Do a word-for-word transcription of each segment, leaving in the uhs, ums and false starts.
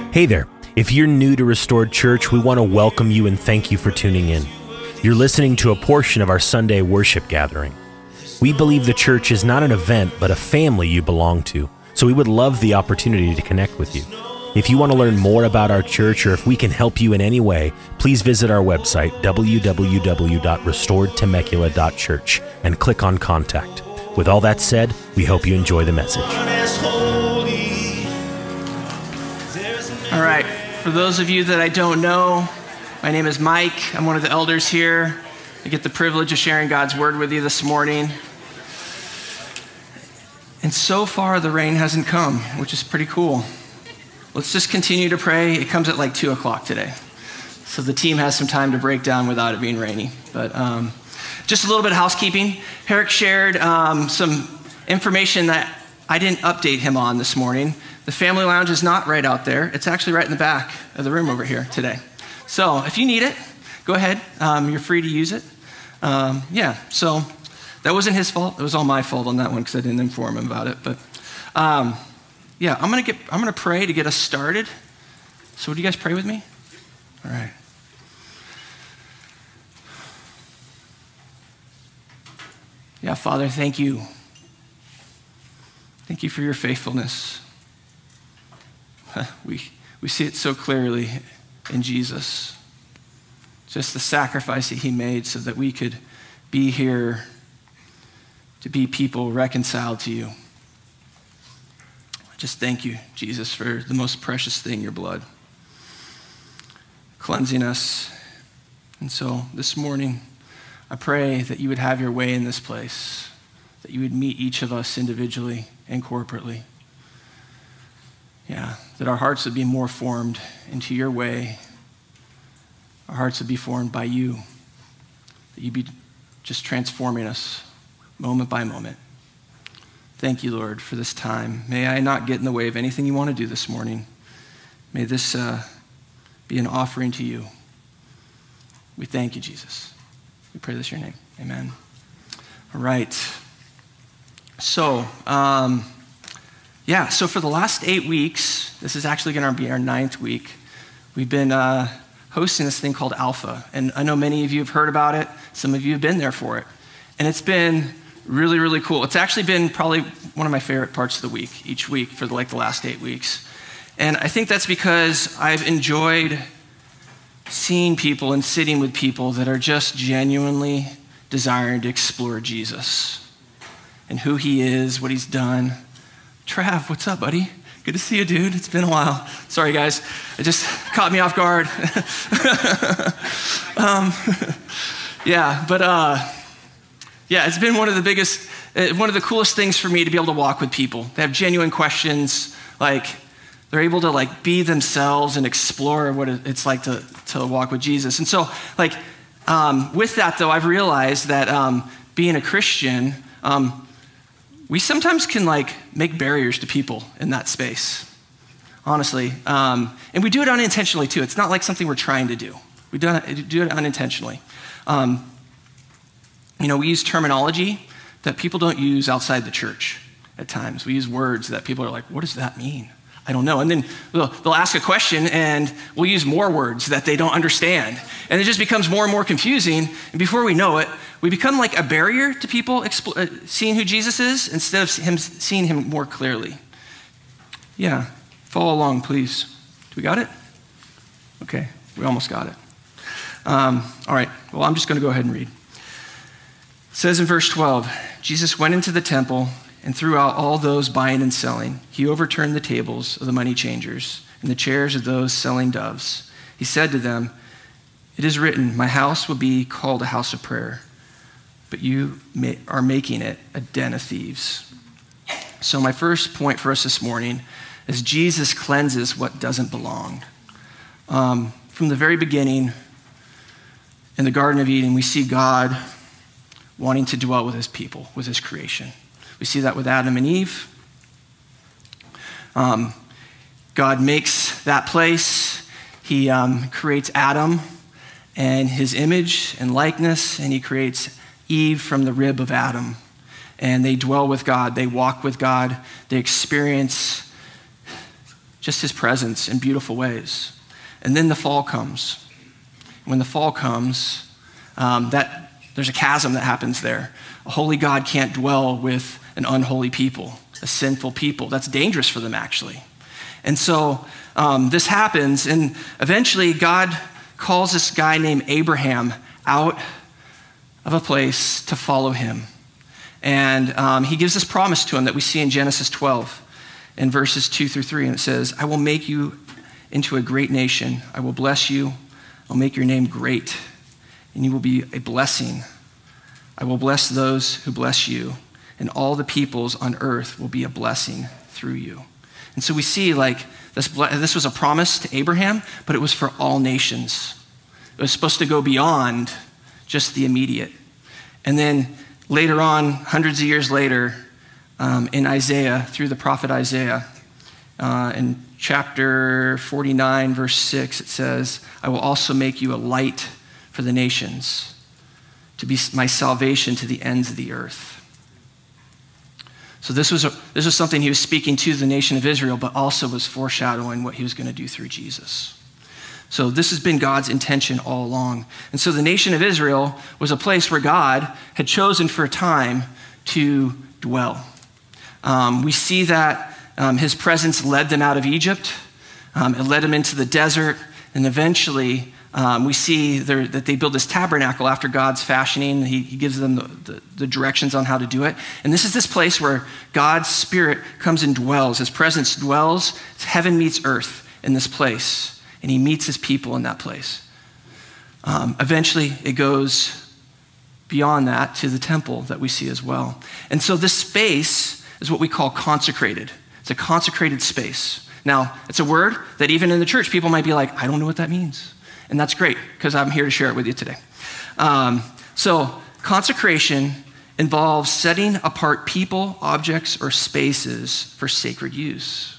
Hey there. If you're new to Restored Church, we want to welcome you and thank you for tuning in. You're listening to a portion of our Sunday worship gathering. We believe the church is not an event, but a family you belong to, so we would love the opportunity to connect with you. If you want to learn more about our church or if we can help you in any way, please visit our website, w w w dot restored temecula dot church, and click on Contact. With all that said, we hope you enjoy the message. All right, for those of you that I don't know, my name is Mike. I'm one of the elders here. I get the privilege of sharing God's word with you this morning. And so far, the rain hasn't come, which is pretty cool. Let's just continue to pray. It comes at like two o'clock today. So the team has some time to break down without it being rainy. But um, just a little bit of housekeeping. Herrick shared um, some information that I didn't update him on this morning. The family lounge is not right out there. It's actually right in the back of the room over here today. So if you need it, go ahead. Um, you're free to use it. Um, yeah, so that wasn't his fault. It was all my fault on that one because I didn't inform him about it. But um, yeah, I'm gonna get. I'm gonna pray to get us started. So would you guys pray with me? All right. Yeah, Father, thank you. Thank you for your faithfulness. We we see it so clearly in Jesus. Just the sacrifice that he made so that we could be here to be people reconciled to you. Just thank you, Jesus, for the most precious thing, your blood, cleansing us. And so this morning, I pray that you would have your way in this place, that you would meet each of us individually and corporately. Yeah, that our hearts would be more formed into your way. Our hearts would be formed by you. That you'd be just transforming us moment by moment. Thank you, Lord, for this time. May I not get in the way of anything you want to do this morning. May this uh, be an offering to you. We thank you, Jesus. We pray this in your name. Amen. All right. So, um, yeah, so for the last eight weeks, this is actually going to be our ninth week, we've been uh, hosting this thing called Alpha. And I know many of you have heard about it. Some of you have been there for it. And it's been really, really cool. It's actually been probably one of my favorite parts of the week, each week for the, like the last eight weeks. And I think that's because I've enjoyed seeing people and sitting with people that are just genuinely desiring to explore Jesus and who he is, what he's done. Trav, what's up, buddy? Good to see you, dude. It's been a while. Sorry, guys. It just caught me off guard. um, yeah, but uh, yeah, it's been one of the biggest, uh, one of the coolest things for me to be able to walk with people. They have genuine questions, like they're able to like be themselves and explore what it's like to, to walk with Jesus. And so like um, with that though, I've realized that um, being a Christian, um, we sometimes can like make barriers to people in that space, honestly. Um, and we do it unintentionally too. It's not like something we're trying to do. We do it, do it unintentionally. Um, you know, we use terminology that people don't use outside the church at times. We use words that people are like, what does that mean? I don't know. And then they'll, they'll ask a question and we'll use more words that they don't understand. And it just becomes more and more confusing. And before we know it, we become like a barrier to people expl- uh, seeing who Jesus is instead of him seeing him more clearly. Yeah, follow along, please. Do we got it? Okay, we almost got it. Um, all right, well, I'm just going to go ahead and read. It says in verse twelve, Jesus went into the temple and threw out all those buying and selling. He overturned the tables of the money changers and the chairs of those selling doves. He said to them, "It is written, my house will be called a house of prayer, but you may, are making it a den of thieves." So my first point for us this morning is Jesus cleanses what doesn't belong. Um, from the very beginning, in the Garden of Eden, we see God wanting to dwell with his people, with his creation. We see that with Adam and Eve. Um, God makes that place. He um, creates Adam and his image and likeness, and he creates Eve from the rib of Adam. And they dwell with God. They walk with God. They experience just his presence in beautiful ways. And then the fall comes. When the fall comes, um, that there's a chasm that happens there. A holy God can't dwell with an unholy people, a sinful people. That's dangerous for them, actually. And so um, this happens, and eventually God calls this guy named Abraham out of a place to follow him. And um, he gives this promise to him that we see in Genesis twelve in verses two through three. And it says, I will make you into a great nation. I will bless you. I'll make your name great, and you will be a blessing. I will bless those who bless you, and all the peoples on earth will be a blessing through you. And so we see like this, this was a promise to Abraham, but it was for all nations. It was supposed to go beyond just the immediate. And then later on, hundreds of years later, um, in Isaiah, through the prophet Isaiah, uh, in chapter forty-nine, verse six, it says, I will also make you a light for the nations, to be my salvation to the ends of the earth. So this was, a, this was something he was speaking to the nation of Israel, but also was foreshadowing what he was going to do through Jesus. So this has been God's intention all along. And so the nation of Israel was a place where God had chosen for a time to dwell. Um, we see that um, his presence led them out of Egypt. Um, it led them into the desert. And eventually um, we see there, that they build this tabernacle after God's fashioning. He, he gives them the, the, the directions on how to do it. And this is this place where God's Spirit comes and dwells. His presence dwells. Heaven meets earth in this place. And he meets his people in that place. Um, eventually, it goes beyond that to the temple that we see as well. And so this space is what we call consecrated. It's a consecrated space. Now, it's a word that even in the church, people might be like, I don't know what that means. And that's great, because I'm here to share it with you today. Um, so consecration involves setting apart people, objects, or spaces for sacred use.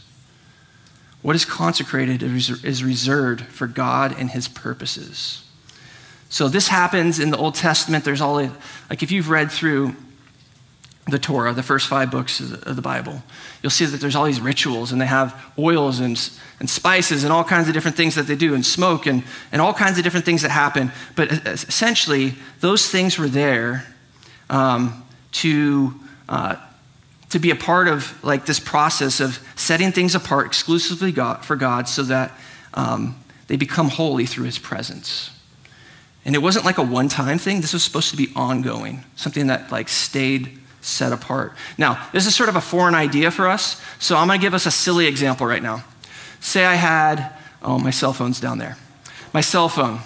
What is consecrated is reserved for God and his purposes. So this happens in the Old Testament. There's all, like if you've read through the Torah, the first five books of the Bible, you'll see that there's all these rituals, and they have oils and, and spices and all kinds of different things that they do, and smoke and, and all kinds of different things that happen. But essentially, those things were there um, to... Uh, to be a part of like this process of setting things apart exclusively God, for God so that um, they become holy through his presence. And it wasn't like a one-time thing. This was supposed to be ongoing, something that like stayed set apart. Now, this is sort of a foreign idea for us, so I'm gonna give us a silly example right now. Say I had, oh, my cell phone's down there. My cell phone,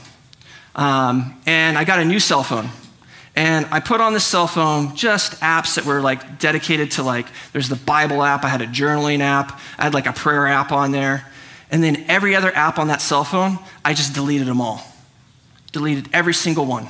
um, and I got a new cell phone. And I put on this cell phone just apps that were like dedicated to like, there's the Bible app, I had a journaling app, I had like a prayer app on there. And then every other app on that cell phone, I just deleted them all. Deleted every single one.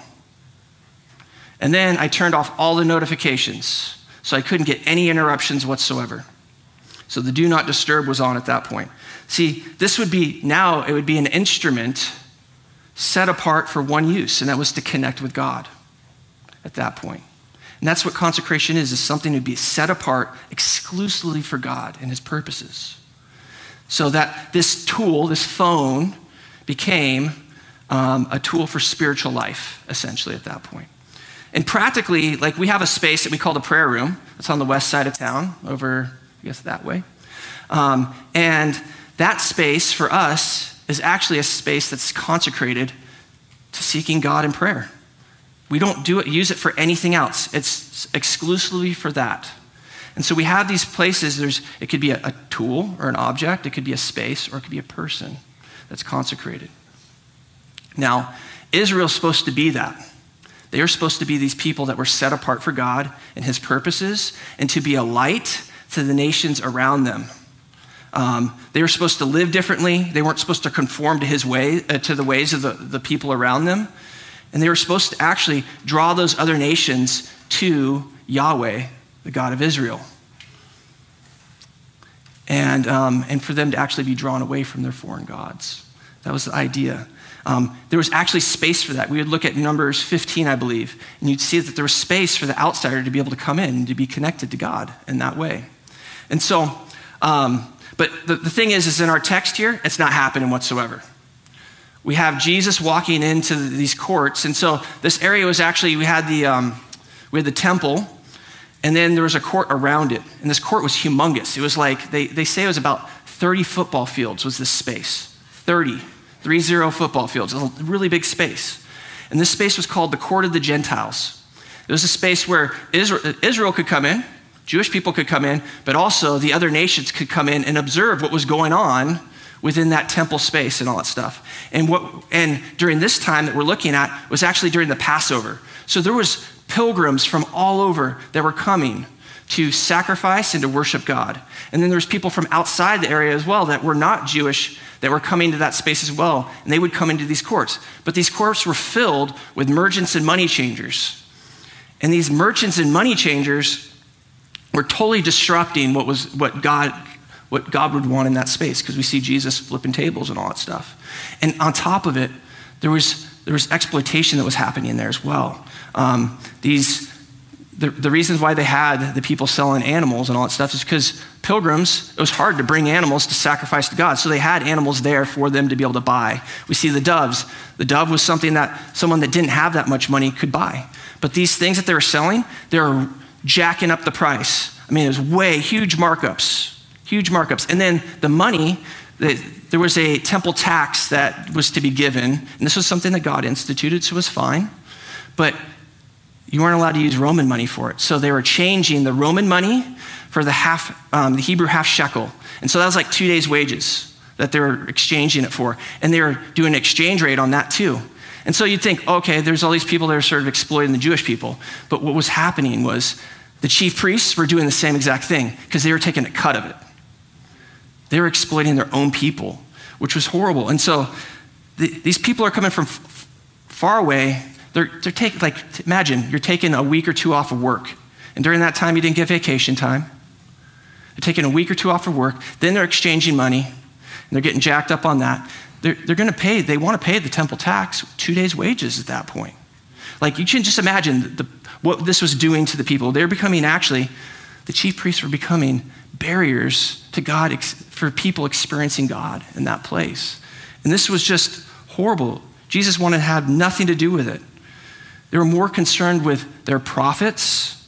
And then I turned off all the notifications, so I couldn't get any interruptions whatsoever. So the do not disturb was on at that point. See, this would be, now it would be an instrument set apart for one use, and that was to connect with God at that point. And that's what consecration is, is something to be set apart exclusively for God and his purposes. So that this tool, this phone, became um, a tool for spiritual life, essentially at that point. And practically, like we have a space that we call the prayer room. It's on the west side of town, over, I guess, that way. Um, and that space for us is actually a space that's consecrated to seeking God in prayer. We don't do it, use it for anything else. It's exclusively for that. And so we have these places. There's, it could be a, a tool or an object. It could be a space, or it could be a person that's consecrated. Now, Israel's supposed to be that. They are supposed to be these people that were set apart for God and his purposes, and to be a light to the nations around them. Um, they were supposed to live differently. They weren't supposed to conform to his way, uh, to the ways of the, the people around them. And they were supposed to actually draw those other nations to Yahweh, the God of Israel. And, um, and for them to actually be drawn away from their foreign gods. That was the idea. Um, there was actually space for that. We would look at Numbers fifteen, I believe, and you'd see that there was space for the outsider to be able to come in and to be connected to God in that way. And so um, but the, the thing is, is in our text here, it's not happening whatsoever. We have Jesus walking into these courts. And so this area was actually, we had the, um, we had the temple, and then there was a court around it. And this court was humongous. It was like, they, they say it was about thirty football fields was this space. thirty, three zero football fields. It was a really big space. And this space was called the Court of the Gentiles. It was a space where Israel, Israel could come in, Jewish people could come in, but also the other nations could come in and observe what was going on within that temple space and all that stuff. And what and during this time that we're looking at was actually during the Passover. So there was pilgrims from all over that were coming to sacrifice and to worship God. And then there's people from outside the area as well that were not Jewish that were coming to that space as well, and they would come into these courts. But these courts were filled with merchants and money changers. And these merchants and money changers were totally disrupting what was what God what God would want in that space, because we see Jesus flipping tables and all that stuff. And on top of it, there was there was exploitation that was happening there as well. Um, these the, the reasons why they had the people selling animals and all that stuff is because pilgrims, it was hard to bring animals to sacrifice to God. So they had animals there for them to be able to buy. We see the doves. The dove was something that someone that didn't have that much money could buy. But these things that they were selling, they were jacking up the price. I mean, it was way, huge markups, huge markups. And then the money, the, there was a temple tax that was to be given. And this was something that God instituted, so it was fine. But you weren't allowed to use Roman money for it. So they were changing the Roman money for the half, um, the Hebrew half shekel. And so that was like two days' wages that they were exchanging it for. And they were doing an exchange rate on that too. And so you'd think, okay, there's all these people that are sort of exploiting the Jewish people. But what was happening was the chief priests were doing the same exact thing because they were taking a cut of it. They were exploiting their own people, which was horrible. And so the, these people are coming from f- far away. They're, they're taking, like, imagine you're taking a week or two off of work. And during that time, you didn't get vacation time. They're taking a week or two off of work. Then they're exchanging money. And they're getting jacked up on that. They're, they're going to pay, they want to pay the temple tax, two days' wages at that point. Like, you can just imagine the, what this was doing to the people. They're becoming, actually, the chief priests were becoming barriers to God, ex, for people experiencing God in that place. And this was just horrible. Jesus wanted to have nothing to do with it. They were more concerned with their profits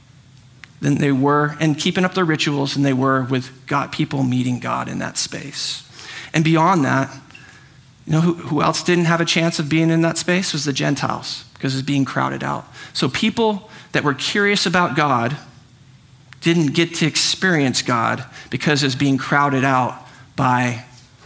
than they were, and keeping up their rituals, than they were with God, people meeting God in that space. And beyond that, you know who, who else didn't have a chance of being in that space? Was the Gentiles, because it was being crowded out. So people that were curious about God didn't get to experience God because it was being crowded out by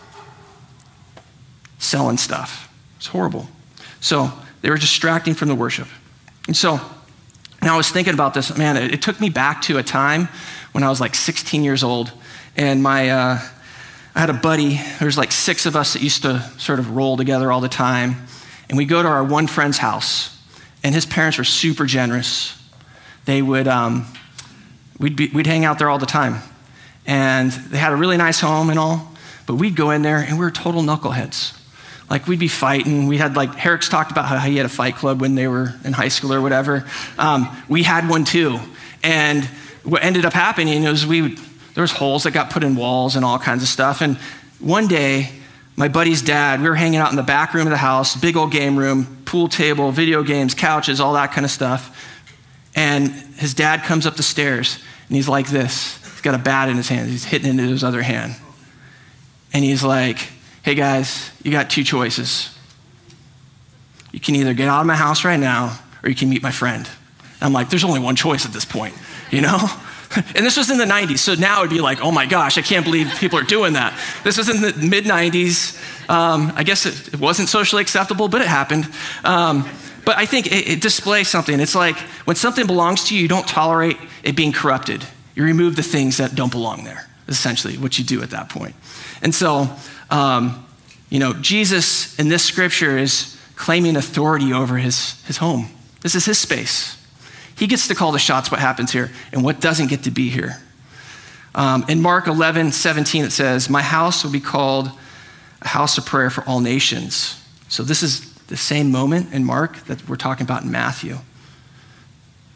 selling stuff. It's horrible. So they were distracting from the worship. And so now I was thinking about this, man, it, it took me back to a time when I was like sixteen years old, and my, uh, I had a buddy, there's like six of us that used to sort of roll together all the time, and we go to our one friend's house, and his parents were super generous. They would, um, we'd, be, we'd hang out there all the time, and they had a really nice home and all, but we'd go in there, and we were total knuckleheads. Like, we'd be fighting. We had, like, Herrick's talked about how he had a fight club when they were in high school or whatever. Um, we had one too. And what ended up happening was we would, there was holes that got put in walls and all kinds of stuff. And one day, my buddy's dad, we were hanging out in the back room of the house, big old game room, pool table, video games, couches, all that kind of stuff. And his dad comes up the stairs, and he's like this. He's got a bat in his hand. He's hitting it into his other hand. And he's like, hey guys, you got two choices. You can either get out of my house right now, or you can meet my friend. And I'm like, there's only one choice at this point, you know? And this was in the nineties, so now it'd be like, oh my gosh, I can't believe people are doing that. This was in the mid nineties. Um, I guess it, it wasn't socially acceptable, but it happened. Um, but I think it, it displays something. It's like, when something belongs to you, you don't tolerate it being corrupted. You remove the things that don't belong there, essentially, what you do at that point. And so, Um, you know, Jesus in this scripture is claiming authority over his, his home. This is his space. He gets to call the shots what happens here and what doesn't get to be here. Um, in Mark eleven seventeen, it says, my house will be called a house of prayer for all nations. So this is the same moment in Mark that we're talking about in Matthew.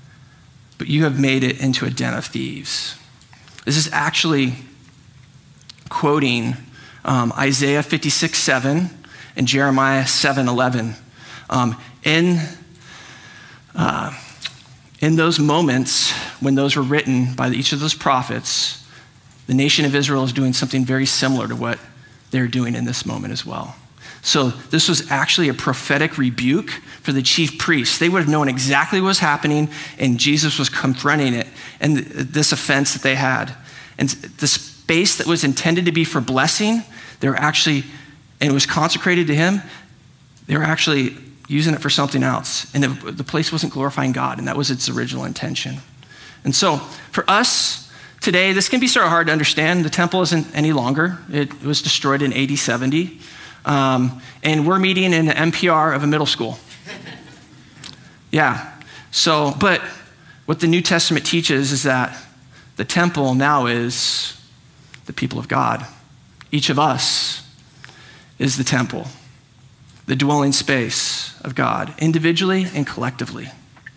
But you have made it into a den of thieves. This is actually quoting um, Isaiah fifty-six seven and Jeremiah seven eleven. Um, in, uh, in those moments when those were written by each of those prophets, the nation of Israel is doing something very similar to what they're doing in this moment as well. So this was actually a prophetic rebuke for the chief priests. They would have known exactly what was happening, and Jesus was confronting it and this offense that they had. And the space that was intended to be for blessing, they were actually, and it was consecrated to him, they were actually using it for something else. And the, the place wasn't glorifying God, and that was its original intention. And so for us today, this can be sort of hard to understand. The temple isn't any longer. It was destroyed in A D seventy. Um, and we're meeting in the N P R of a middle school. Yeah. So, but what the New Testament teaches is that the temple now is the people of God. Each of us is the temple, the dwelling space of God, individually and collectively.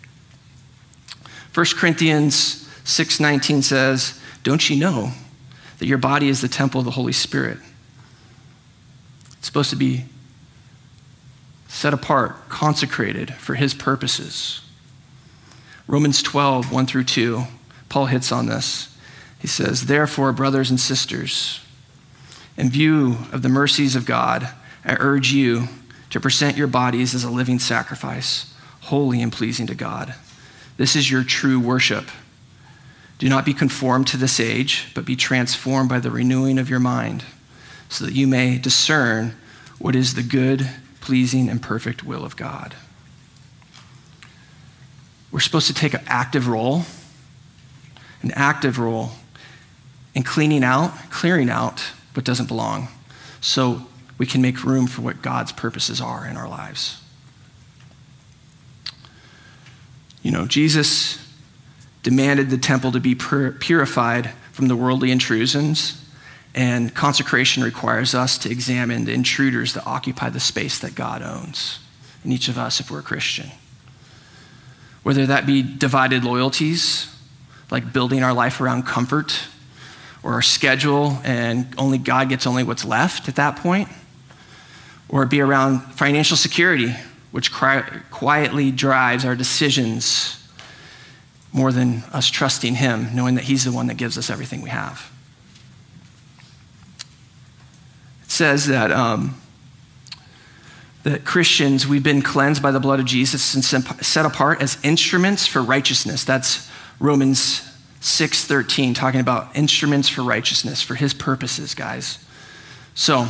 First Corinthians six nineteen says, "Don't you know that your body is the temple of the Holy Spirit?" It's supposed to be set apart, consecrated for his purposes. Romans twelve, one through two, Paul hits on this. He says, "Therefore, brothers and sisters, in view of the mercies of God, I urge you to present your bodies as a living sacrifice, holy and pleasing to God. This is your true worship. Do not be conformed to this age, but be transformed by the renewing of your mind, so that you may discern what is the good, pleasing, and perfect will of God." We're supposed to take an active role, an active role in cleaning out, clearing out what doesn't belong, so we can make room for what God's purposes are in our lives. You know, Jesus demanded the temple to be pur- purified from the worldly intrusions. And consecration requires us to examine the intruders that occupy the space that God owns in each of us if we're a Christian. Whether that be divided loyalties, like building our life around comfort, or our schedule and only God gets only what's left at that point, or it be around financial security, which quietly drives our decisions more than us trusting him, knowing that he's the one that gives us everything we have. Says that um, that Christians, we've been cleansed by the blood of Jesus and set apart as instruments for righteousness. That's Romans six thirteen, talking about instruments for righteousness, for his purposes, guys. So,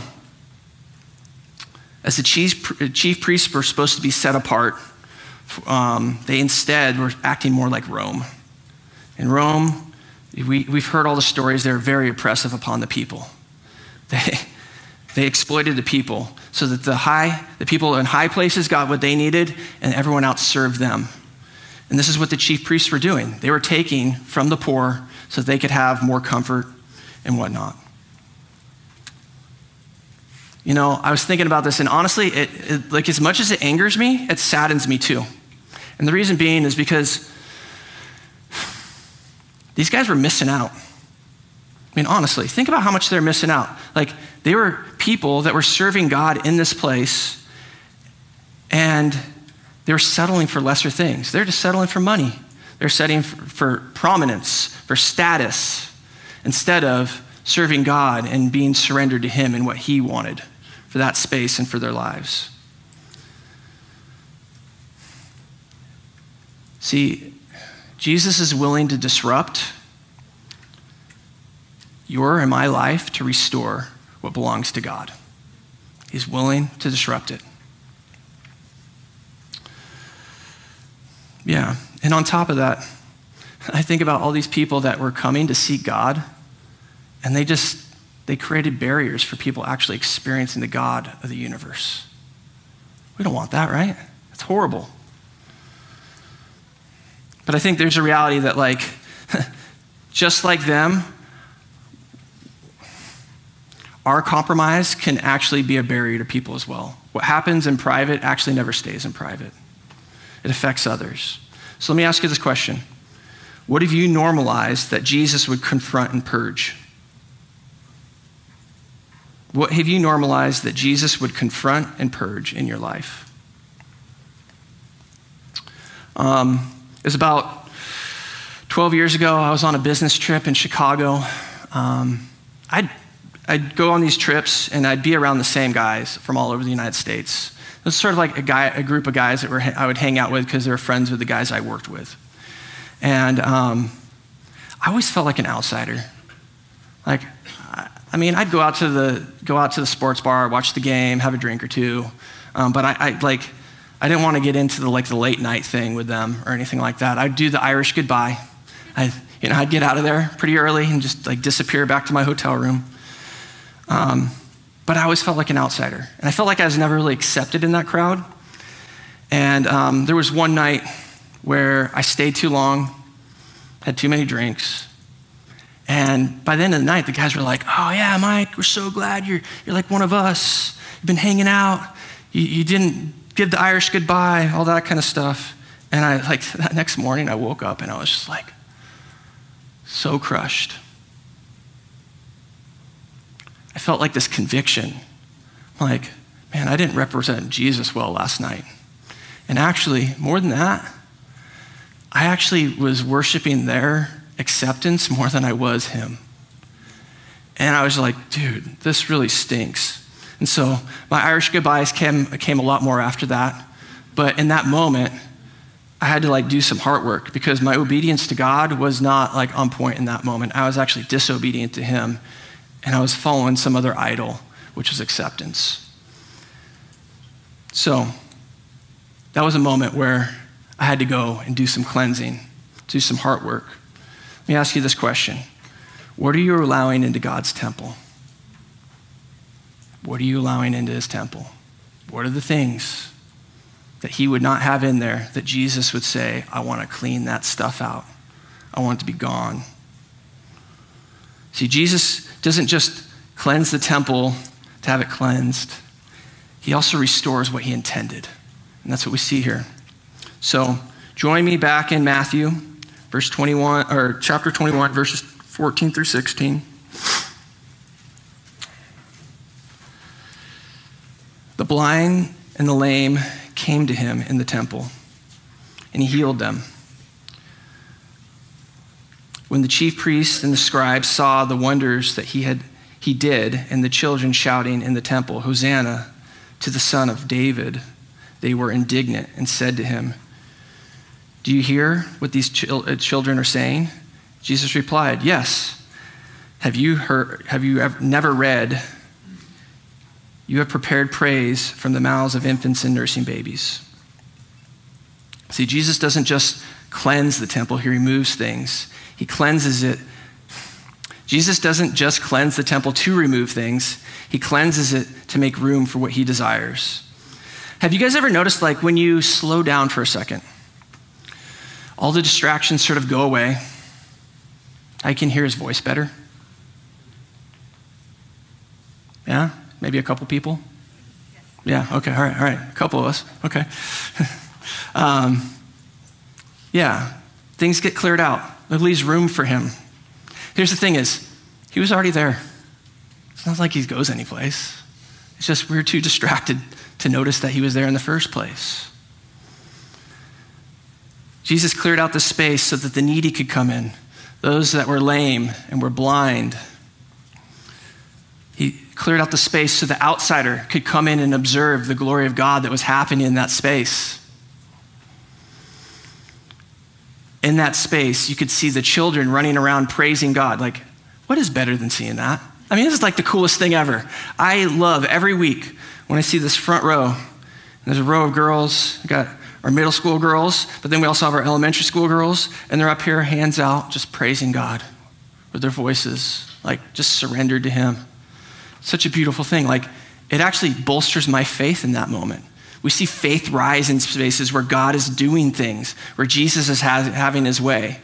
as the chief, chief priests were supposed to be set apart, um, they instead were acting more like Rome. In Rome, we, we've heard all the stories. They're very oppressive upon the people. They... They exploited the people so that the high, the people in high places got what they needed and everyone else served them. And this is what the chief priests were doing. They were taking from the poor so that they could have more comfort and whatnot. You know, I was thinking about this, and honestly, it, it, like as much as it angers me, it saddens me too. And the reason being is because these guys were missing out. I mean, honestly, think about how much they're missing out. Like, they were people that were serving God in this place, and they were settling for lesser things. They're just settling for money. They're settling for, for prominence, for status, instead of serving God and being surrendered to him and what he wanted for that space and for their lives. See, Jesus is willing to disrupt your and my life to restore what belongs to God. He's willing to disrupt it. Yeah, and on top of that, I think about all these people that were coming to seek God, and they just, they created barriers for people actually experiencing the God of the universe. We don't want that, right? It's horrible. But I think there's a reality that, like, just like them, our compromise can actually be a barrier to people as well. What happens in private actually never stays in private. It affects others. So let me ask you this question. What have you normalized that Jesus would confront and purge? What have you normalized that Jesus would confront and purge in your life? Um, it was about twelve years ago. I was on a business trip in Chicago. Um, I'd, I'd go on these trips and I'd be around the same guys from all over the United States. It was sort of like a guy, a group of guys that were I would hang out with because they were friends with the guys I worked with. And um, I always felt like an outsider. Like, I mean, I'd go out to the go out to the sports bar, watch the game, have a drink or two, um, but I, I like I didn't want to get into the like the late night thing with them or anything like that. I'd do the Irish goodbye. I, you know, I'd get out of there pretty early and just like disappear back to my hotel room. Um, but I always felt like an outsider, and I felt like I was never really accepted in that crowd. And um, there was one night where I stayed too long, had too many drinks. And by the end of the night, the guys were like, oh yeah, Mike, we're so glad you're you're like one of us. You've been hanging out. You, you didn't give the Irish goodbye, all that kind of stuff. And I like that next morning I woke up and I was just like so crushed. I felt like this conviction. Like, man, I didn't represent Jesus well last night. And actually, more than that, I actually was worshiping their acceptance more than I was him. And I was like, dude, this really stinks. And so my Irish goodbyes came, came a lot more after that. But in that moment, I had to like do some heart work because my obedience to God was not like on point in that moment. I was actually disobedient to him, and I was following some other idol, which was acceptance. So that was a moment where I had to go and do some cleansing, do some heart work. Let me ask you this question. What are you allowing into God's temple? What are you allowing into his temple? What are the things that he would not have in there that Jesus would say, I want to clean that stuff out. I want it to be gone. See, Jesus doesn't just cleanse the temple to have it cleansed. He also restores what he intended. And that's what we see here. So join me back in Matthew, verse twenty-one, or chapter twenty-one, verses fourteen through sixteen. The blind and the lame came to him in the temple, and he healed them. When the chief priests and the scribes saw the wonders that he had he did, and the children shouting in the temple, Hosanna to the Son of David, they were indignant and said to him, do you hear what these ch- children are saying? Jesus replied, yes. Have you heard, have you ever, never read, you have prepared praise from the mouths of infants and nursing babies. See, Jesus doesn't just cleanse the temple, he removes things. He cleanses it. Jesus doesn't just cleanse the temple to remove things, he cleanses it to make room for what he desires. Have you guys ever noticed, like, when you slow down for a second, all the distractions sort of go away? I can hear his voice better. Yeah? Maybe a couple people? Yeah, okay, all right, all right. A couple of us, okay. um, yeah, things get cleared out. It leaves room for him. Here's the thing is, he was already there. It's not like he goes anyplace. It's just we're too distracted to notice that he was there in the first place. Jesus cleared out the space so that the needy could come in, those that were lame and were blind. He cleared out the space so the outsider could come in and observe the glory of God that was happening in that space. In that space, you could see the children running around praising God. Like, what is better than seeing that? I mean, this is like the coolest thing ever. I love every week when I see this front row. And there's a row of girls. We got our middle school girls, but then we also have our elementary school girls, and they're up here, hands out, just praising God with their voices, like just surrendered to him. Such a beautiful thing. Like, it actually bolsters my faith in that moment. We see faith rise in spaces where God is doing things, where Jesus is ha- having his way.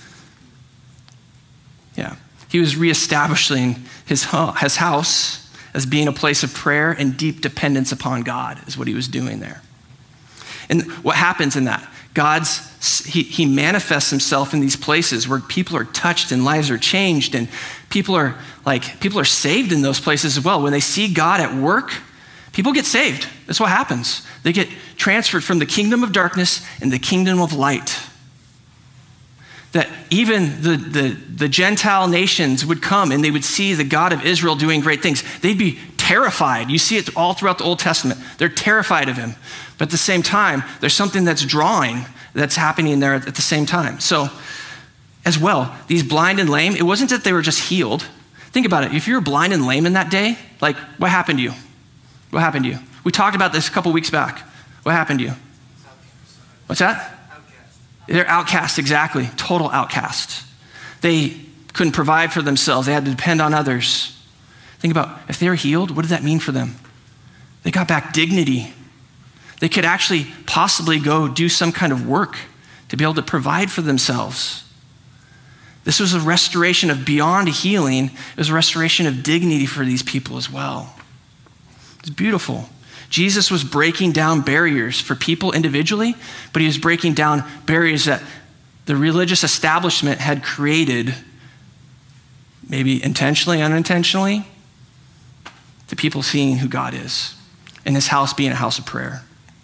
Yeah. He was reestablishing his, ho- his house as being a place of prayer and deep dependence upon God is what he was doing there. And what happens in that? God's, he, he manifests himself in these places where people are touched and lives are changed, and people are like, people are saved in those places as well. When they see God at work, people get saved. That's what happens. They get transferred from the kingdom of darkness and the kingdom of light. That even the, the, the Gentile nations would come and they would see the God of Israel doing great things. They'd be terrified. You see it all throughout the Old Testament. They're terrified of him. But at the same time, there's something that's drawing that's happening there at the same time. So as well, these blind and lame, it wasn't that they were just healed. Think about it. If you were blind and lame in that day, like what happened to you? What happened to you? We talked about this a couple weeks back. What happened to you? What's that? They're outcasts, exactly. Total outcasts. They couldn't provide for themselves. They had to depend on others. Think about if they were healed, what did that mean for them? They got back dignity. They could actually possibly go do some kind of work to be able to provide for themselves. This was a restoration of beyond healing. It was a restoration of dignity for these people as well. It's beautiful. Jesus was breaking down barriers for people individually, but he was breaking down barriers that the religious establishment had created, maybe intentionally, unintentionally, to people seeing who God is, and his house being a house of prayer.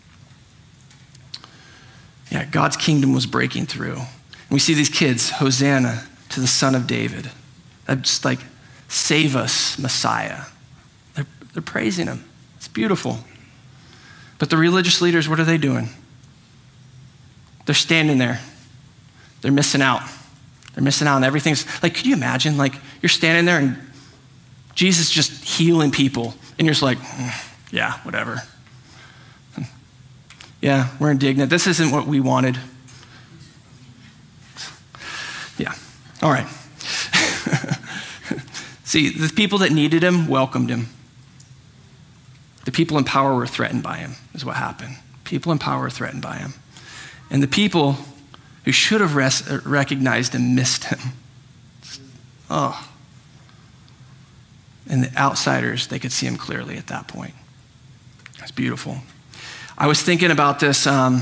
Yeah, God's kingdom was breaking through. And we see these kids, Hosanna to the Son of David. That's like, save us, Messiah. They're, they're praising him. It's beautiful. But the religious leaders, what are they doing? They're standing there. They're missing out. They're missing out on everything. Like, could you imagine, like, you're standing there and Jesus just healing people, and you're just like, mm, yeah, whatever. Yeah, we're indignant. This isn't what we wanted. Yeah, all right. See, the people that needed him welcomed him. The people in power were threatened by him, is what happened. People in power were threatened by him. And the people who should have res- recognized him missed him. Oh. And the outsiders, they could see him clearly at that point. It's beautiful. I was thinking about this. Um,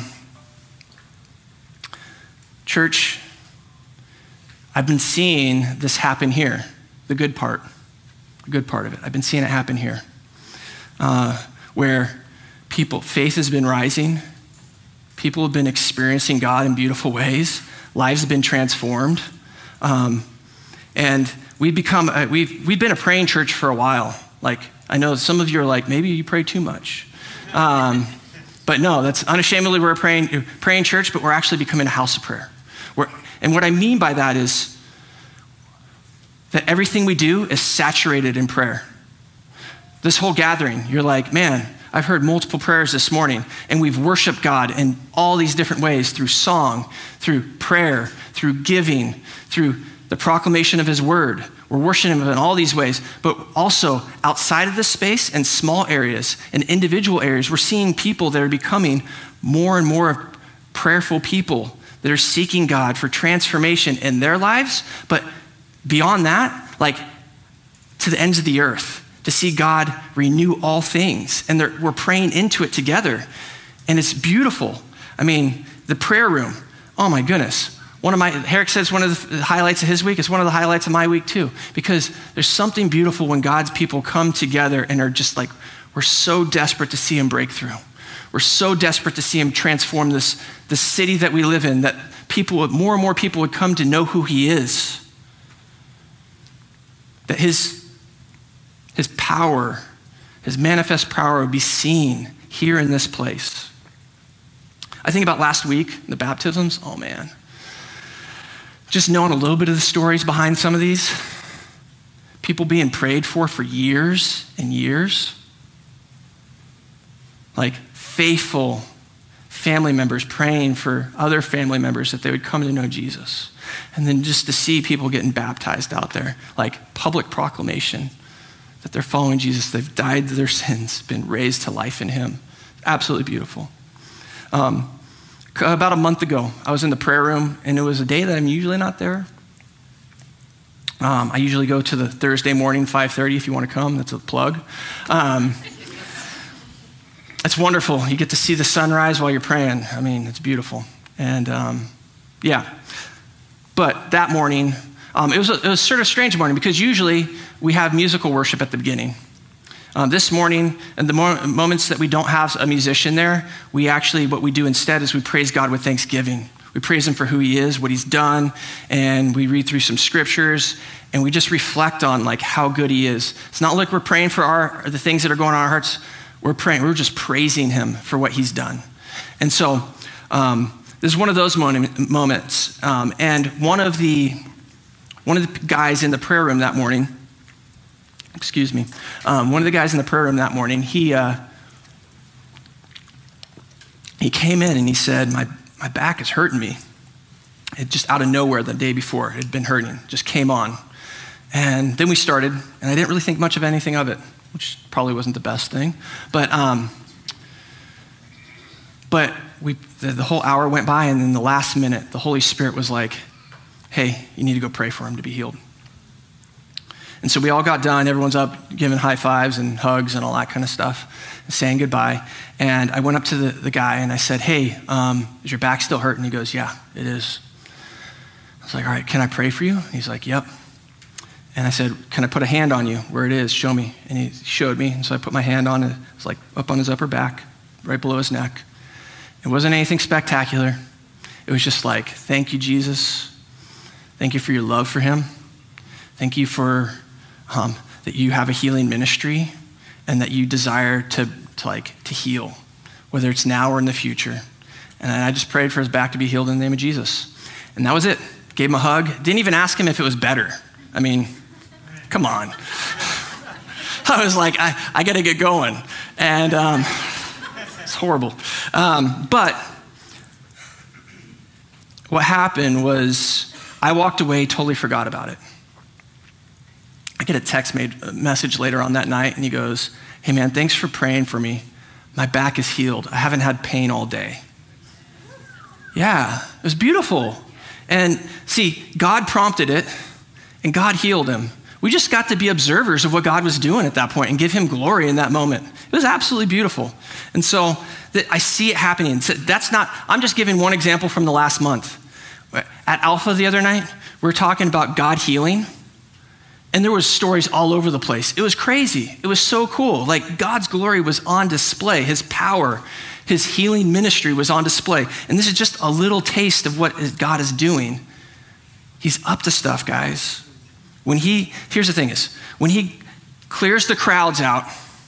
church, I've been seeing this happen here, the good part, the good part of it. I've been seeing it happen here. Uh, where people, faith has been rising, people have been experiencing God in beautiful ways, lives have been transformed, um, and we've become, a, we've, we've been a praying church for a while. Like, I know some of you are like, maybe you pray too much. Um, but no, that's unashamedly, we're a praying, praying church, but we're actually becoming a house of prayer. We're, and what I mean by that is that everything we do is saturated in prayer. This whole gathering, you're like, man, I've heard multiple prayers this morning, and we've worshiped God in all these different ways, through song, through prayer, through giving, through the proclamation of his word. We're worshiping him in all these ways, but also outside of this space and small areas and individual areas, we're seeing people that are becoming more and more prayerful people that are seeking God for transformation in their lives, but beyond that, like to the ends of the earth, to see God renew all things. And we're praying into it together. And it's beautiful. I mean, the prayer room, oh my goodness. One of my, Herrick says one of the highlights of his week is one of the highlights of my week too, because there's something beautiful when God's people come together and are just like, we're so desperate to see him break through. We're so desperate to see him transform this, this city that we live in, that people would, more and more people would come to know who he is. That his His power, his manifest power would be seen here in this place. I think about last week, the baptisms. Oh man. Just knowing a little bit of the stories behind some of these. People being prayed for for years and years. Like faithful family members praying for other family members that they would come to know Jesus. And then just to see people getting baptized out there, like public proclamation that they're following Jesus, they've died to their sins, been raised to life in him. Absolutely beautiful. Um, about a month ago, I was in the prayer room, and it was a day that I'm usually not there. Um, I usually go to the Thursday morning, five thirty, if you want to come. That's a plug. Um, it's wonderful. You get to see the sunrise while you're praying. I mean, it's beautiful. And um, yeah, but that morning, um, it was a, it was sort of a strange morning because usually we have musical worship at the beginning. Um, this morning, in the mo- moments that we don't have a musician there, we actually, what we do instead is we praise God with thanksgiving. We praise him for who he is, what he's done, and we read through some scriptures, and we just reflect on like how good he is. It's not like we're praying for our the things that are going on in our hearts. We're praying, we're just praising him for what he's done. And so um, this is one of those moment, moments. Um, and one of the one of the guys in the prayer room that morning, excuse me, um, one of the guys in the prayer room that morning, he uh, he came in and he said, my My back is hurting me. It just out of nowhere the day before, it had been hurting, just came on. And then we started, and I didn't really think much of anything of it, which probably wasn't the best thing. But um, but we the, the whole hour went by, and then the last minute, the Holy Spirit was like, hey, you need to go pray for him to be healed. And so we all got done. Everyone's up giving high fives and hugs and all that kind of stuff, saying goodbye. And I went up to the, the guy and I said, hey, um, is your back still hurting? He goes, yeah, it is. I was like, all right, can I pray for you? He's like, yep. And I said, can I put a hand on you where it is? Show me. And he showed me. And so I put my hand on it. It was like up on his upper back, right below his neck. It wasn't anything spectacular. It was just like, thank you, Jesus. Thank you for your love for him. Thank you for um, that you have a healing ministry and that you desire to, to like to heal, whether it's now or in the future. And I just prayed for his back to be healed in the name of Jesus. And that was it. Gave him a hug. Didn't even ask him if it was better. I mean, come on. I was like, I, I got to get going. And um, it's horrible. Um, but what happened was I walked away, totally forgot about it. I get a text made, a message later on that night, and he goes, hey man, thanks for praying for me. My back is healed. I haven't had pain all day. Yeah, it was beautiful. And see, God prompted it, and God healed him. We just got to be observers of what God was doing at that point and give him glory in that moment. It was absolutely beautiful. And so that I see it happening. So that's not, I'm just giving one example from the last month. At Alpha the other night, we were talking about God healing, and there was stories all over the place. It was crazy. It was so cool. Like God's glory was on display. His power, his healing ministry was on display. And this is just a little taste of what God is doing. He's up to stuff, guys. When he, here's the thing is, when he clears the crowds out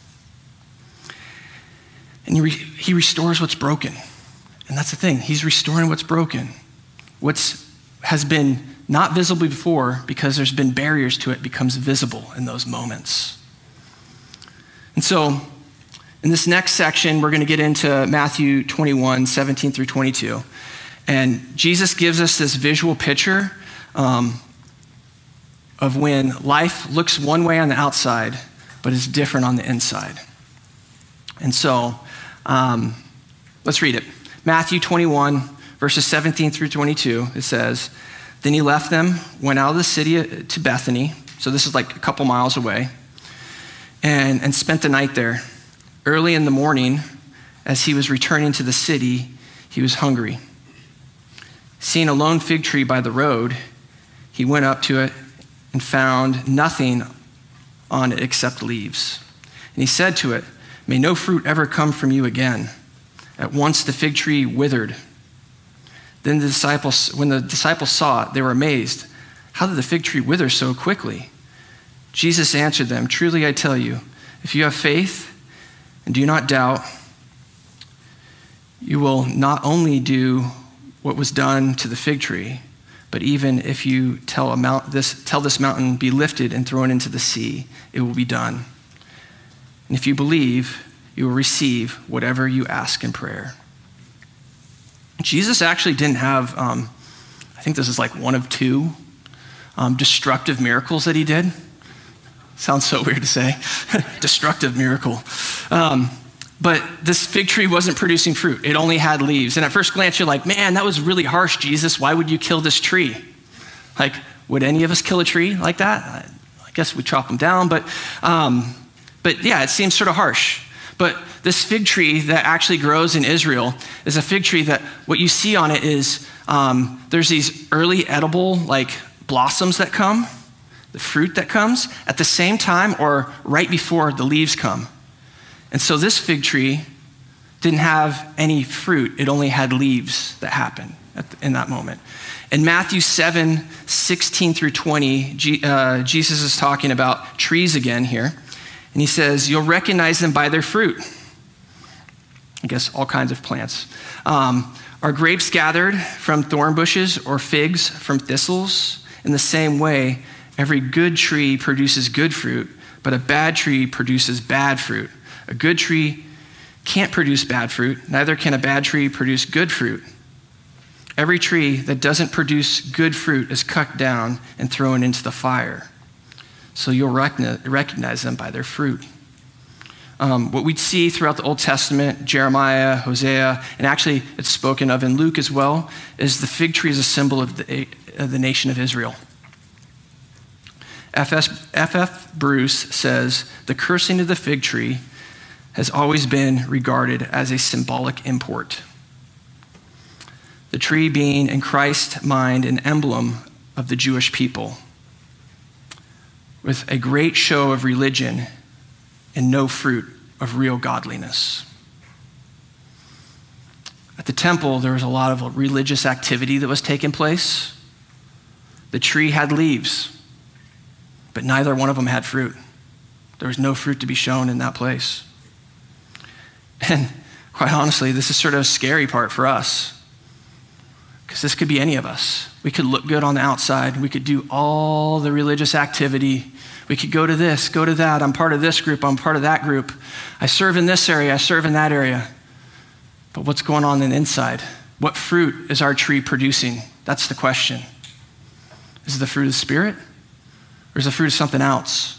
and he, re, he restores what's broken. And that's the thing, he's restoring what's broken. What's has been not visible before because there's been barriers to it becomes visible in those moments. And so in this next section, we're going to get into Matthew twenty-one, seventeen through twenty-two. And Jesus gives us this visual picture um, of when life looks one way on the outside, but is different on the inside. And so um, let's read it. Matthew twenty-one, verses seventeen through twenty-two, it says, then he left them, went out of the city to Bethany, so this is like a couple miles away, and, and spent the night there. Early in the morning, as he was returning to the city, he was hungry. Seeing a lone fig tree by the road, he went up to it and found nothing on it except leaves. And he said to it, may no fruit ever come from you again. At once the fig tree withered. Then the disciples, when the disciples saw it, they were amazed. How did the fig tree wither so quickly? Jesus answered them, truly I tell you, if you have faith and do not doubt, you will not only do what was done to the fig tree, but even if you tell, a mount, this, tell this mountain, be lifted and thrown into the sea, it will be done. And if you believe, you will receive whatever you ask in prayer. Jesus actually didn't have, um, I think this is like one of two um, destructive miracles that he did. Sounds so weird to say, destructive miracle. Um, but this fig tree wasn't producing fruit. It only had leaves. And at first glance, you're like, man, that was really harsh, Jesus. Why would you kill this tree? Like, would any of us kill a tree like that? I guess we chop them down, but, um, but yeah, it seems sort of harsh. But this fig tree that actually grows in Israel is a fig tree that what you see on it is um, there's these early edible like blossoms that come, the fruit that comes at the same time or right before the leaves come. And so this fig tree didn't have any fruit. It only had leaves that happened at the, in that moment. In Matthew seven, sixteen through twenty, G, uh, Jesus is talking about trees again here. And he says, you'll recognize them by their fruit. I guess all kinds of plants. Um, are grapes gathered from thorn bushes or figs from thistles? In the same way, every good tree produces good fruit, but a bad tree produces bad fruit. A good tree can't produce bad fruit, neither can a bad tree produce good fruit. Every tree that doesn't produce good fruit is cut down and thrown into the fire. So you'll recognize them by their fruit. Um, what we'd see throughout the Old Testament, Jeremiah, Hosea, and actually it's spoken of in Luke as well, is the fig tree is a symbol of the, of the nation of Israel. F F Bruce says, the cursing of the fig tree has always been regarded as a symbolic import. The tree being in Christ's mind an emblem of the Jewish people, with a great show of religion and no fruit of real godliness. At the temple, there was a lot of religious activity that was taking place. The tree had leaves, but neither one of them had fruit. There was no fruit to be shown in that place. And quite honestly, this is sort of a scary part for us, because this could be any of us. We could look good on the outside. We could do all the religious activity. We could go to this, go to that. I'm part of this group. I'm part of that group. I serve in this area. I serve in that area. But what's going on in the inside? What fruit is our tree producing? That's the question. Is it the fruit of the Spirit? Or is it the fruit of something else?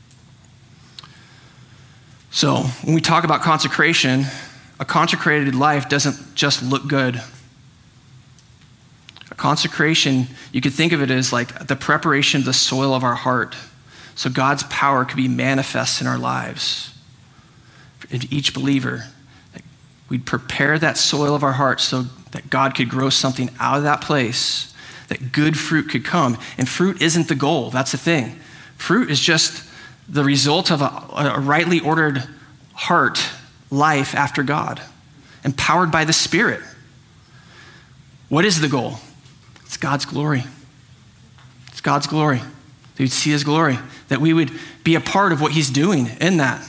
So when we talk about consecration, a consecrated life doesn't just look good. A consecration, you could think of it as like the preparation of the soil of our heart, so God's power could be manifest in our lives. In each believer, we'd prepare that soil of our heart so that God could grow something out of that place, that good fruit could come. And fruit isn't the goal. That's the thing. Fruit is just the result of a, a rightly ordered heart, life after God, empowered by the Spirit. What is the goal? It's God's glory. It's God's glory. That we'd see his glory, that we would be a part of what he's doing in that.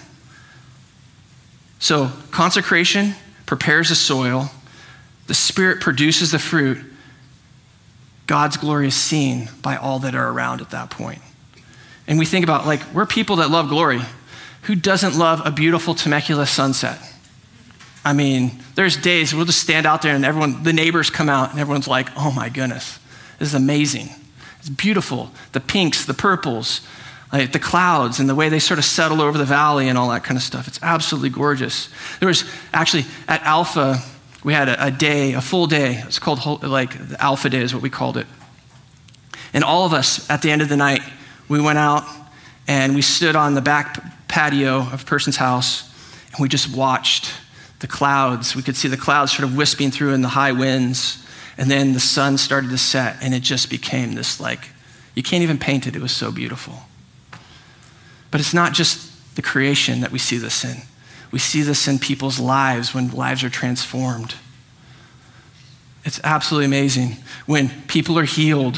So consecration prepares the soil. The Spirit produces the fruit. God's glory is seen by all that are around at that point. And we think about, like, we're people that love glory. Who doesn't love a beautiful Temecula sunset? I mean, there's days we'll just stand out there and everyone, the neighbors come out and everyone's like, oh my goodness, this is amazing. It's beautiful. The pinks, the purples, like the clouds and the way they sort of settle over the valley and all that kind of stuff. It's absolutely gorgeous. There was actually at Alpha, we had a, a day, a full day. It's called like the Alpha Day is what we called it. And all of us at the end of the night, we went out and we stood on the back patio of a person's house and we just watched the clouds. We could see the clouds sort of wisping through in the high winds. And then the sun started to set and it just became this like, you can't even paint it. It was so beautiful. But it's not just the creation that we see this in. We see this in people's lives when lives are transformed. It's absolutely amazing when people are healed,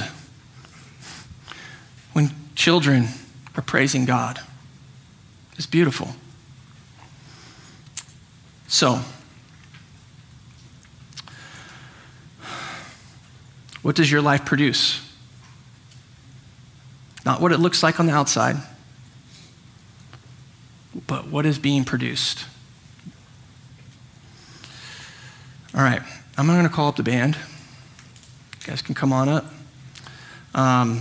when children are praising God. It's beautiful. So, what does your life produce? Not what it looks like on the outside, but what is being produced. All right, I'm going to call up the band. You guys can come on up. Um,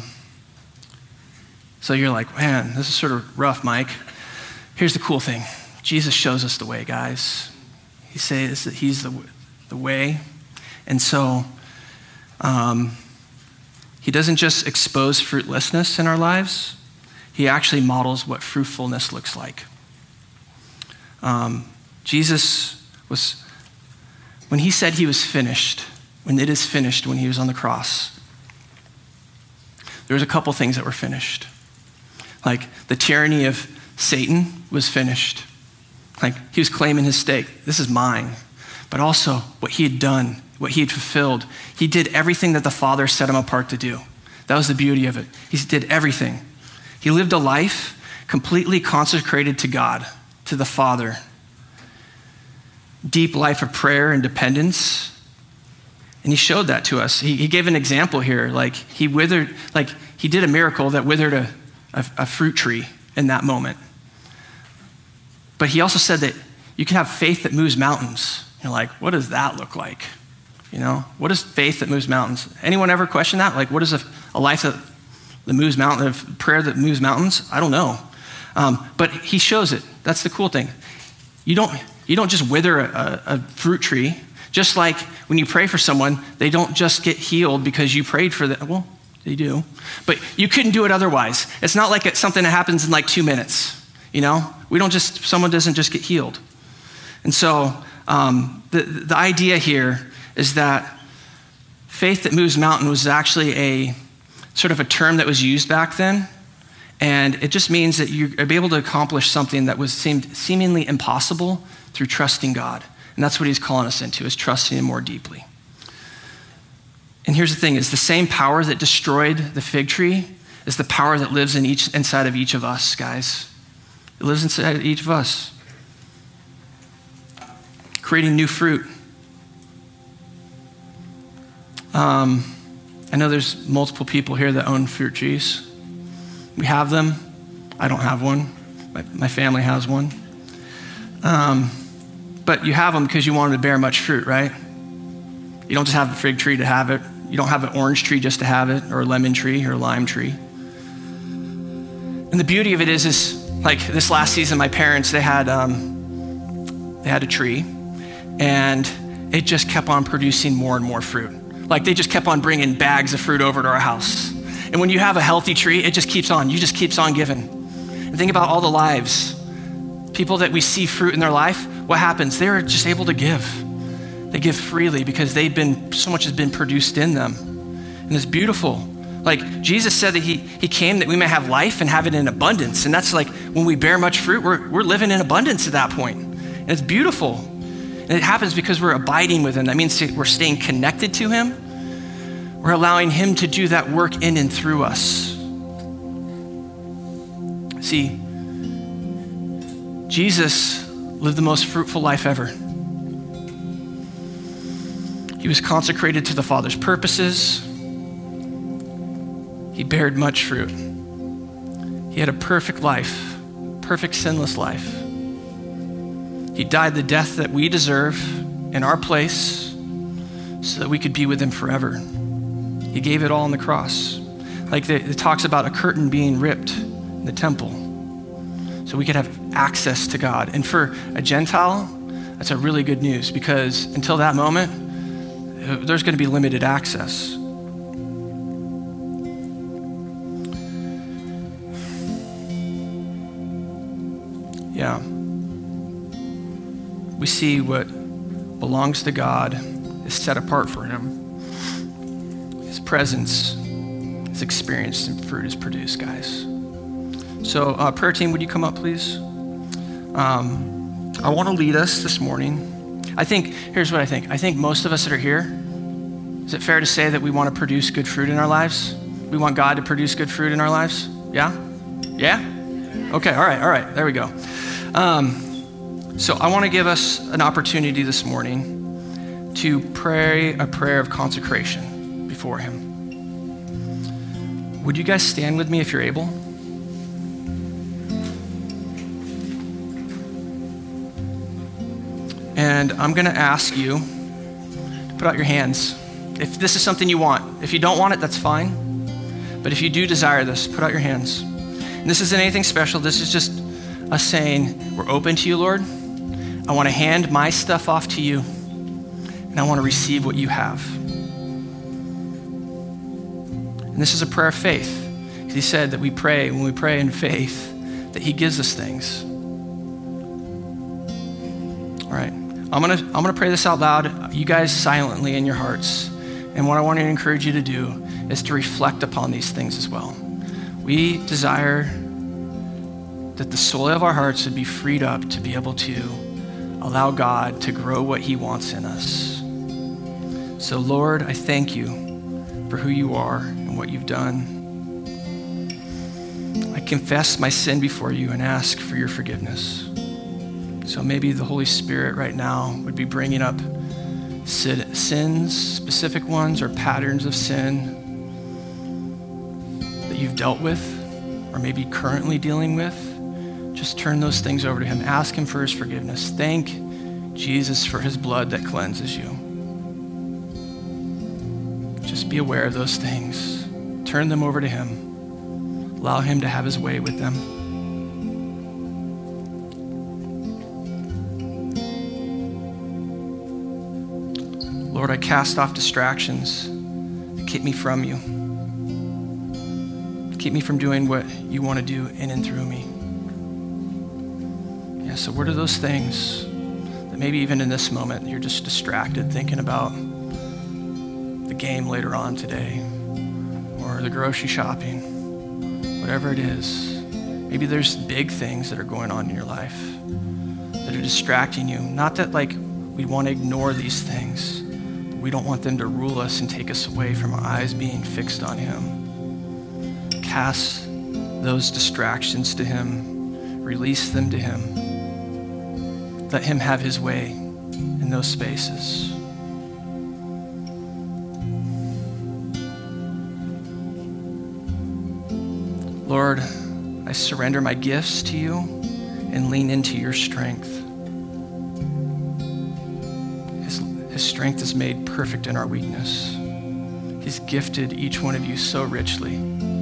so you're like, man, this is sort of rough, Mike. Here's the cool thing. Jesus shows us the way, guys. He says that he's the, the way. And so um, he doesn't just expose fruitlessness in our lives. He actually models what fruitfulness looks like. Um, Jesus was, when he said he was finished, when it is finished, when he was on the cross, there was a couple things that were finished. Like the tyranny of Satan was finished. Like he was claiming his stake. This is mine. But also what he had done, what he had fulfilled. He did everything that the Father set him apart to do. That was the beauty of it. He did everything. He lived a life completely consecrated to God, to the Father. Deep life of prayer and dependence. And he showed that to us. He, he gave an example here. Like he withered, like he did a miracle that withered a, a, a fruit tree in that moment. But he also said that you can have faith that moves mountains. You're like, what does that look like? You know, what is faith that moves mountains? Anyone ever question that? Like, what is a, a life that, that moves mountains, a prayer that moves mountains? I don't know. Um, but he shows it. That's the cool thing. You don't, you don't just wither a, a, a fruit tree. Just like when you pray for someone, they don't just get healed because you prayed for them. Well, they do. But you couldn't do it otherwise. It's not like it's something that happens in like two minutes. You know, we don't just, someone doesn't just get healed. And so um, the, the idea here is that faith that moves mountain was actually a sort of a term that was used back then. And it just means that you're able to accomplish something that was seemed seemingly impossible through trusting God. And that's what he's calling us into, is trusting him more deeply. And here's the thing, is the same power that destroyed the fig tree is the power that lives in each inside of each of us, guys. It lives inside of each of us. Creating new fruit. Um, I know there's multiple people here that own fruit trees. We have them. I don't have one. My, my family has one. Um, but you have them because you want them to bear much fruit, right? You don't just have a fig tree to have it. You don't have an orange tree just to have it, or a lemon tree, or a lime tree. And the beauty of it is, is like this last season, my parents, they had, um, they had a tree, and it just kept on producing more and more fruit. Like they just kept on bringing bags of fruit over to our house. And when you have a healthy tree, it just keeps on. You just keeps on giving. And think about all the lives. People that we see fruit in their life, what happens? They're just able to give. They give freely because they've been, so much has been produced in them. And it's beautiful. Like Jesus said that he, he came that we may have life and have it in abundance. And that's like when we bear much fruit, we're, we're living in abundance at that point. And it's beautiful. And it happens because we're abiding with him. That means we're staying connected to him. We're allowing him to do that work in and through us. See, Jesus lived the most fruitful life ever. He was consecrated to the Father's purposes. He bared much fruit. He had a perfect life, perfect sinless life. He died the death that we deserve in our place so that we could be with him forever. He gave it all on the cross. Like the, it talks about a curtain being ripped in the temple so we could have access to God. And for a Gentile, that's a really good news, because until that moment, there's going to be limited access. Yeah. We see what belongs to God is set apart for him. His presence is experienced and fruit is produced, guys. So uh, prayer team, would you come up, please? Um, I want to lead us this morning. I think, here's what I think. I think most of us that are here, is it fair to say that we want to produce good fruit in our lives? We want God to produce good fruit in our lives? Yeah? Yeah? Okay, all right, all right, there we go. Um, so I want to give us an opportunity this morning to pray a prayer of consecration before him. Would you guys stand with me if you're able? And I'm going to ask you to put out your hands. If this is something you want. If you don't want it, that's fine. But if you do desire this, put out your hands. And this isn't anything special. This is just us saying, we're open to you, Lord. I want to hand my stuff off to you. And I want to receive what you have. And this is a prayer of faith. Because he said that we pray, when we pray in faith, that he gives us things. All right, I'm gonna, I'm gonna pray this out loud, you guys silently in your hearts. And what I want to encourage you to do is to reflect upon these things as well. We desire that the soul of our hearts would be freed up to be able to allow God to grow what he wants in us. So Lord, I thank you for who you are and what you've done. I confess my sin before you and ask for your forgiveness. So maybe the Holy Spirit right now would be bringing up sins, specific ones, or patterns of sin that you've dealt with or maybe currently dealing with. Just turn those things over to him. Ask him for his forgiveness. Thank Jesus for his blood that cleanses you. Just be aware of those things. Turn them over to him. Allow him to have his way with them. Lord, I cast off distractions that keep me from you. Keep me from doing what you want to do in and through me. Yeah, so what are those things that maybe even in this moment you're just distracted thinking about the game later on today or the grocery shopping, whatever it is. Maybe there's big things that are going on in your life that are distracting you. Not that like we want to ignore these things. We don't want them to rule us and take us away from our eyes being fixed on him. Cast those distractions to him. Release them to him. Let him have his way in those spaces. Lord, I surrender my gifts to you and lean into your strength. His strength is made perfect in our weakness. He's gifted each one of you so richly.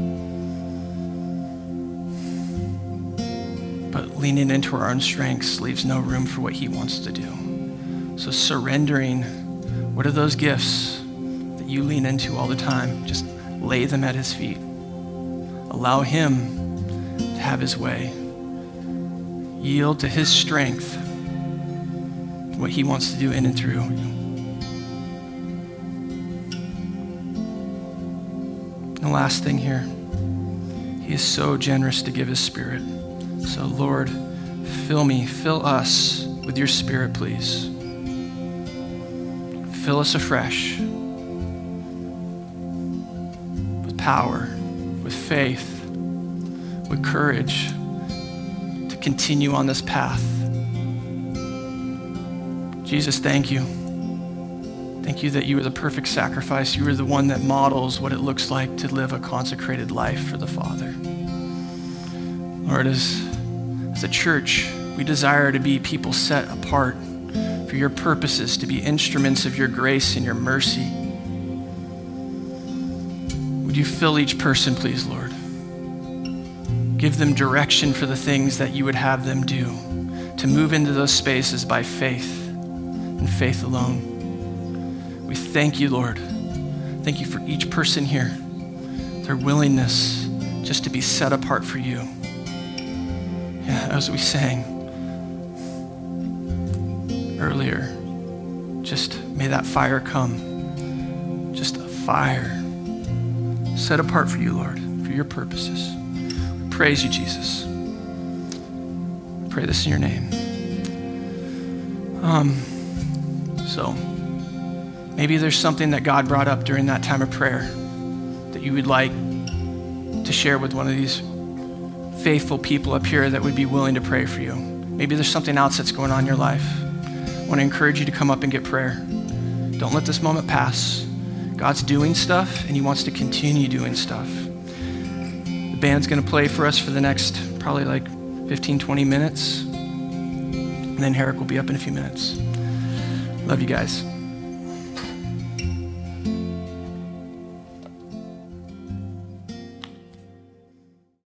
But leaning into our own strengths leaves no room for what he wants to do. So surrendering, what are those gifts that you lean into all the time? Just lay them at his feet. Allow him to have his way. Yield to his strength, what he wants to do in and through you. And the last thing here, he is so generous to give his spirit. So Lord, fill me, fill us with your spirit, please. Fill us afresh with power, with faith, with courage to continue on this path. Jesus, thank you. Thank you that you are the perfect sacrifice. You are the one that models what it looks like to live a consecrated life for the Father. Lord, as, as a church, we desire to be people set apart for your purposes, to be instruments of your grace and your mercy. Would you fill each person, please, Lord? Give them direction for the things that you would have them do, to move into those spaces by faith and faith alone. We thank you, Lord. Thank you for each person here, their willingness just to be set apart for you. Yeah, as we sang earlier, just may that fire come. Just a fire set apart for you, Lord, for your purposes. We praise you, Jesus. We pray this in your name. Um, so, maybe there's something that God brought up during that time of prayer that you would like to share with one of these faithful people up here that would be willing to pray for you. Maybe there's something else that's going on in your life. I want to encourage you to come up and get prayer. Don't let this moment pass. God's doing stuff and he wants to continue doing stuff. The band's going to play for us for the next probably like fifteen, twenty minutes. And then Herrick will be up in a few minutes. Love you guys.